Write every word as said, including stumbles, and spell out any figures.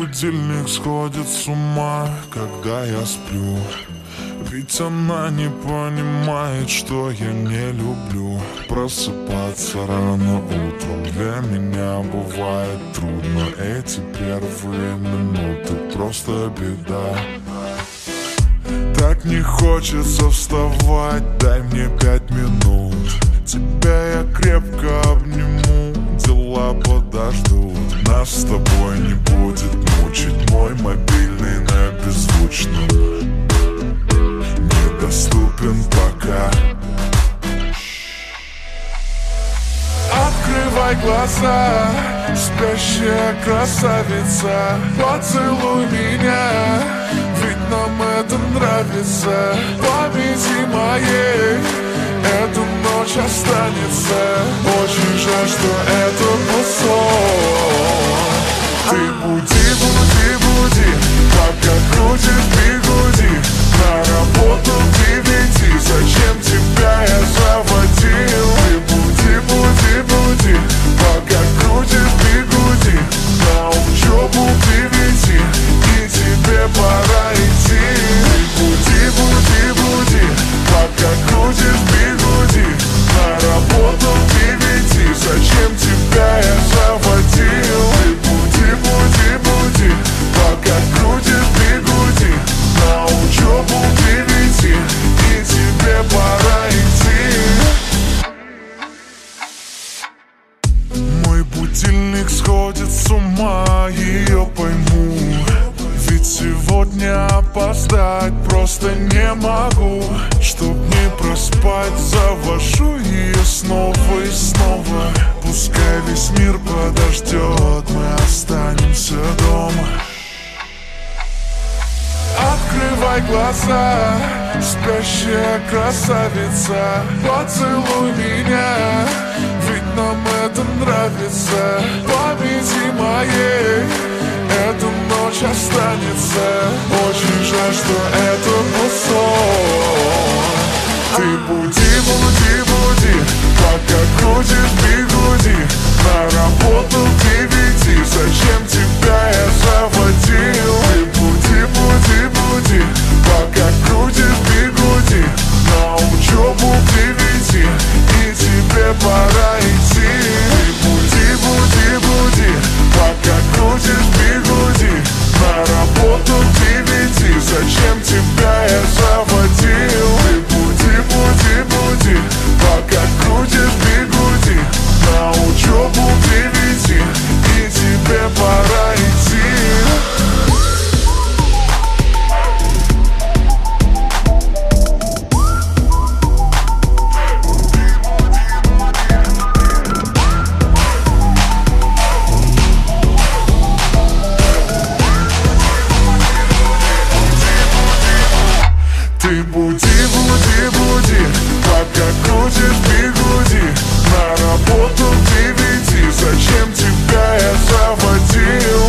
будильник сходит с ума, когда я сплю. Ведь она не понимает, что я не люблю просыпаться рано утром. Для меня бывает трудно, эти первые минуты просто беда. Так не хочется вставать, дай мне пять минут. Тебя я крепко обниму, дела подождут. Нас с тобой не будет мучить мой мобильный на беззвучном, недоступен пока. Открывай глаза, спящая красавица, поцелуй меня, ведь нам это нравится. Памяти моей эта ночь останется. Очень жаль, что это был сон. Ты буди, буди, буди, пока крутишь бигуди. На работу к девяти, зачем тебя я заводил? Ты буди, буди, буди, пока крутишь бигуди. На учебу к девяти, и тебе пора идти. Ты буди, буди, буди, пока крутишь бигуди. На работу к девяти, зачем тебя я заводил? Ты буди, буди, буди, пока крутишь бигуди. На учебу к девяти, и тебе пора идти. Мой будильник сходит с ума, ее пойму. Ведь сегодня опоздать просто не могу. Чтоб не проспать, завожу ее снова и снова. Пускай весь мир подождет, мы останемся дома. Открывай глаза, спящая красавица, поцелуй меня, ведь нам это нравится. Памяти моей эта ночь останется. Очень жаль, что это был сон. Ты буди, буди, буди, пока крутишь бигуди. На работу к девяти, зачем тебя я заводил? Ты буди, буди, буди, пока крутишь бигуди. На учебу к девяти, и тебе пора идти. Ты буди, буди, буди, пока крутишь бигуди. На работу к девяти, зачем тебя я заводил? Ты буди, буди, буди, пока крутишь бигуди. На учебу к девяти, и тебе пора идти. Ты буди, буди, буди, пока крутишь бигуди. На работу к девяти, зачем тебя я заводил?